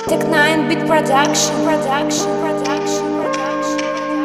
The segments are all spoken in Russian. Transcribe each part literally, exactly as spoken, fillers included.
Tech Nine Beat Production, Production, Production, Production.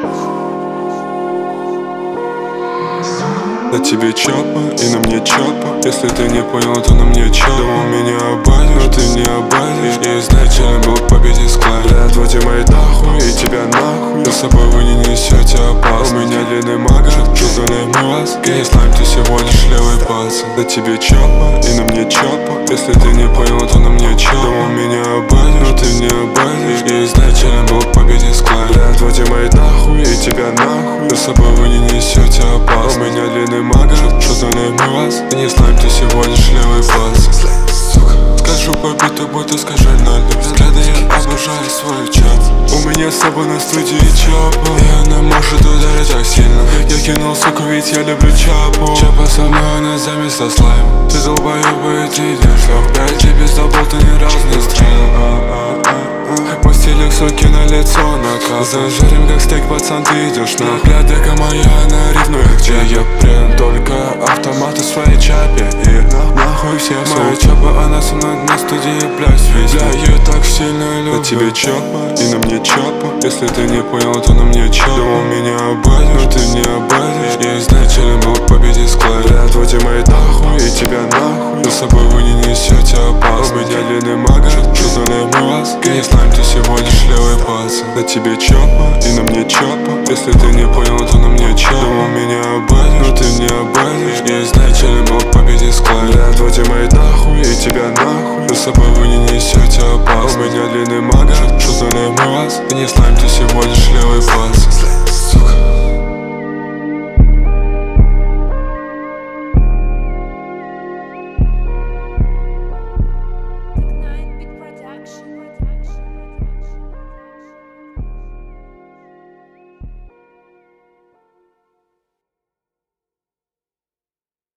На тебе чопа и на мне чопа. Если ты не понял, то на мне чопа. Думал, меня обадишь, но ты не обадишь. Я изначально был в победе склад. Бля, твой тиммейт нахуй и тебя нахуй. За собой вы не несете опасность. У меня длинный мага, чувствуй мы вас. Я не слайм, ты всего лишь левый пальцы. На тебе чопа и на мне чопа. Если ты не понял, то на мне чопа. Думал, меня обадишь, но ты не обадишь. Я изначально был в победе склад. Бля, твой тиммейт нахуй и тебя нахуй. За собой вы не несете опасность. У меня длинный мага, чувствуй мы вас. Я не слайм, ты всего лишь левый пальцы. Скажу по биту, будто скажи ноль. Взгляды я обожаю свой чат. У меня с собой на студии чапа, и она может ударить так сильно. Я кинул суку, ведь я люблю чапу. Чапа со мной, она заместо слайм. Ты долбоёбый, ты идешь в пять. И без забот, ты не разные страны. Мой стилек, суки, на лицо наказ. Зажарим как стейк, пацан, ты идешь на. Бля, дека моя, она ревнует к тебе. Я прям только автоматы в своей чапе. И нахуй все моя чапа, она со мной на студии, блядь, везде. Бля, я так сильно люблю. На тебе чапа и на мне чапа. Если ты не понял, то на мне чапа. Думал, меня обадишь, но ты не обадишь. Я изначально был в победе склад. Бля, твой тиммейт нахуй и тебя нахуй. За собой вы не несете опасность. У меня длинный мага, чувствуй мы вас. Я не слайм, ты всего лишь левый пальцы. На тебе чопа и на мне чопа. Если ты не понял, то на мне чопа. Думал, меня обадишь, но ты не обадишь. Я изначально был в победе склад. Бля, твой тиммейт нахуй и тебя нахуй. За собой вы не несете опасность. У меня длинный мага, чувствуй мы вас. Я не слайм, ты всего